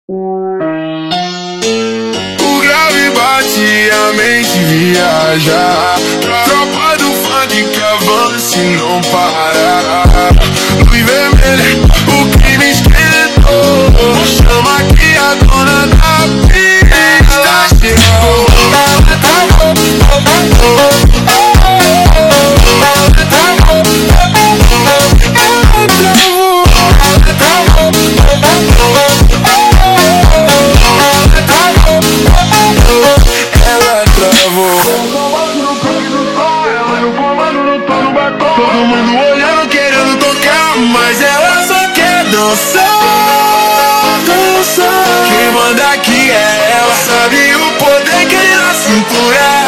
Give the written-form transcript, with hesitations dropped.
O grave bate, a mente viaja. Tropa do funk que avança e não para. Luz vermelha, o crime esquentou. Chama que a dona da pista chegou. Todo mundo olhando, querendo tocar, mas ela só quer dançar, dançar. Quem manda aqui é ela, sabe o poder que tem na cintura.